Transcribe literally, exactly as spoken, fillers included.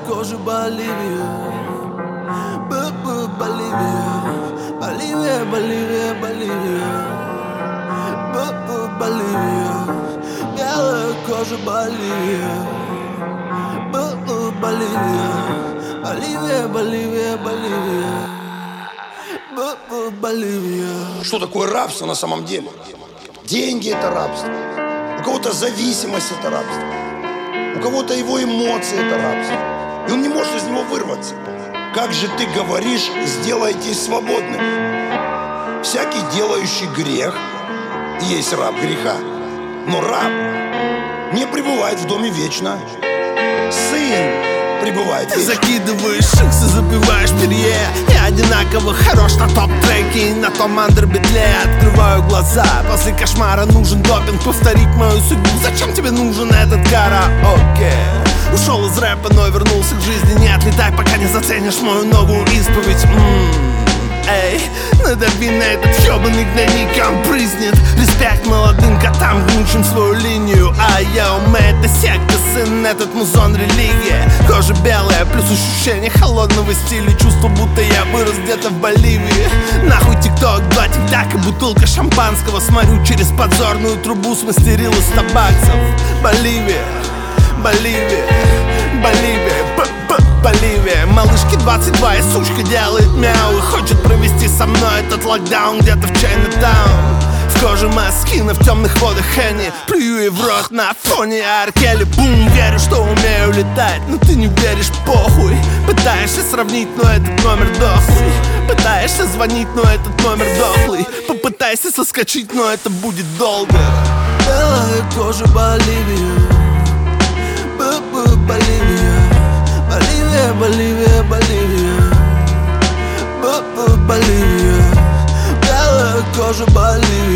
кожа Боливия. Б-б, Боливия. Боливия, Боливия, Боливия. Б-б, Боливия. Белая кожа Боливия. Б-б, Боливия. Боливия, Боливия, Боливия. Б-б, Боливия. Что такое рабство на самом деле? Деньги — это рабство. У кого-то зависимость — это рабство. У кого-то его эмоции — это рабство. И он не может из него вырваться. Как же ты говоришь, сделайтесь свободным? Всякий, делающий грех, есть раб греха. Но раб не пребывает в доме вечно. Сын пребывает Ты вечно. закидываешь шиксы, запиваешь перье. Я одинаково хорош на топ-треке и на том андербитле. Открываю глаза, после кошмара нужен допинг. Повторить мою судьбу, зачем тебе нужен этот караоке? Ушел из рэпа, но вернулся к жизни. Не отлетай, пока не заценишь мою новую исповедь. М-м-м. Эй, надави на этот ёбаный гнойник, он брызнет. Респект молодым котам, гнущим свою линию. А я умею, это секта, сын, этот музон религия. Кожа белая, плюс ощущение холодного стиля. Чувство, будто я вырос где-то в Боливии. Нахуй тикток, два тик-так и бутылка шампанского. Смотрю через подзорную трубу, смастерил из сто баксов. Боливия, Боливия, Боливия, Б-б, Боливия. Малышке двадцать два и сучка делает мяу и хочет провести со мной этот локдаун где-то в Чайнатаун. В коже Маскина, в темных водах Хенни. Плюю ей в рот на фоне Аркели. Бум, верю, что умею летать, но ты не веришь, похуй. Пытаешься сравнить, но этот номер дохлый. Пытаешься звонить, но этот номер дохлый. Попытайся соскочить, но это будет долго. Белая кожа Боливия. Б-б, Боливия. Боливия, Боливия, Боливия. Б-б, Боливия. Белая кожа Боливия.